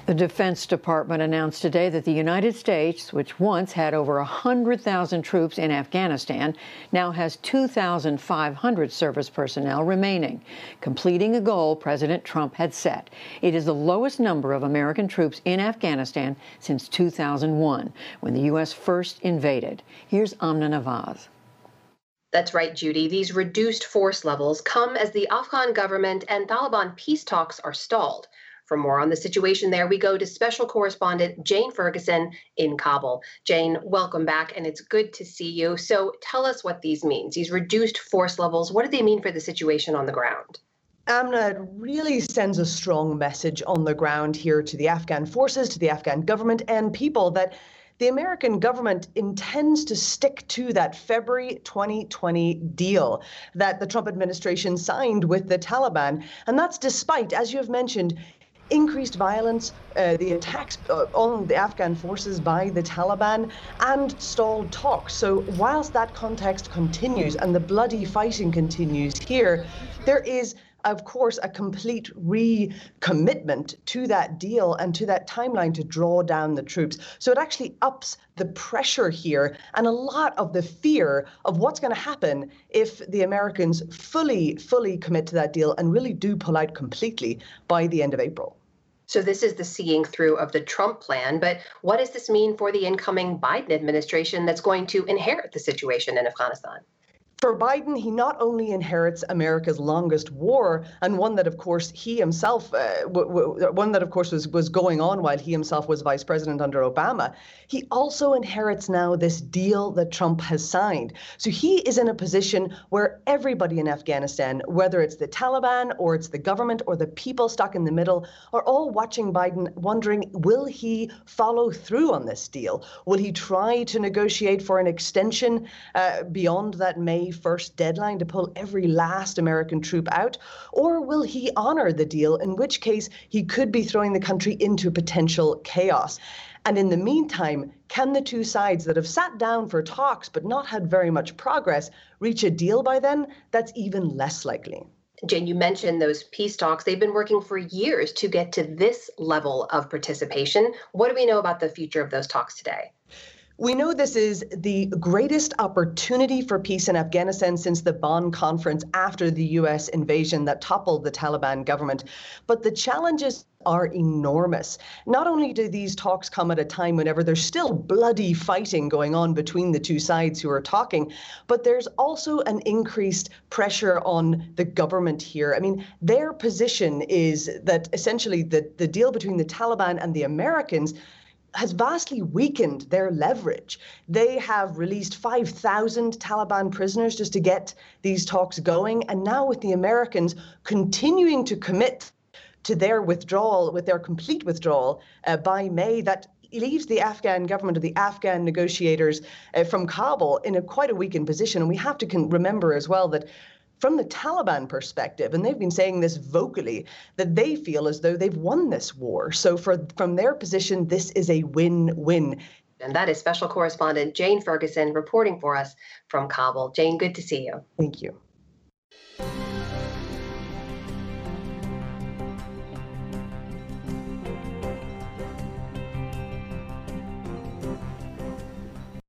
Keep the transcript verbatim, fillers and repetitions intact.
The Defense Department announced today that the United States, which once had over one hundred thousand troops in Afghanistan, now has two thousand five hundred service personnel remaining, completing a goal President Trump had set. It is the lowest number of American troops in Afghanistan since two thousand one, when the U S first invaded. Here's Amna Nawaz. That's right, Judy. These reduced force levels come as the Afghan government and Taliban peace talks are stalled. For more on the situation there, we go to special correspondent Jane Ferguson in Kabul. Jane, welcome back, and it's good to see you. So tell us what these mean. These reduced force levels, what do they mean for the situation on the ground? Amna, it really sends a strong message on the ground here to the Afghan forces, to the Afghan government and people that the American government intends to stick to that February twenty twenty deal that the Trump administration signed with the Taliban. And that's despite, as you have mentioned, increased violence, uh, the attacks uh, on the Afghan forces by the Taliban, and stalled talks. So whilst that context continues and the bloody fighting continues here, there is, of course, a complete recommitment to that deal and to that timeline to draw down the troops. So it actually ups the pressure here and a lot of the fear of what's going to happen if the Americans fully, fully commit to that deal and really do pull out completely by the end of April. So this is the seeing through of the Trump plan, but what does this mean for the incoming Biden administration that's going to inherit the situation in Afghanistan? For Biden, he not only inherits America's longest war, and one that, of course, he himself, uh, w- w- one that, of course, was, was going on while he himself was vice president under Obama, he also inherits now this deal that Trump has signed. So he is in a position where everybody in Afghanistan, whether it's the Taliban or it's the government or the people stuck in the middle, are all watching Biden, wondering, will he follow through on this deal? Will he try to negotiate for an extension uh, beyond that May first deadline to pull every last American troop out? Or will he honor the deal, in which case he could be throwing the country into potential chaos? And in the meantime, can the two sides that have sat down for talks but not had very much progress reach a deal by then? That's even less likely. Jane, you mentioned those peace talks. They've been working for years to get to this level of participation. What do we know about the future of those talks today? We know this is the greatest opportunity for peace in Afghanistan since the Bonn conference after the U S invasion that toppled the Taliban government. But the challenges are enormous. Not only do these talks come at a time whenever there's still bloody fighting going on between the two sides who are talking, but there's also an increased pressure on the government here. I mean, their position is that essentially the, the deal between the Taliban and the Americans has vastly weakened their leverage. They have released five thousand Taliban prisoners just to get these talks going. And now with the Americans continuing to commit to their withdrawal, with their complete withdrawal uh, by May, that leaves the Afghan government or the Afghan negotiators uh, from Kabul in a quite a weakened position. And we have to con- remember as well that from the Taliban perspective, and they've been saying this vocally, that they feel as though they've won this war. So for, from their position, this is a win-win. And that is special correspondent Jane Ferguson reporting for us from Kabul. Jane, good to see you. Thank you.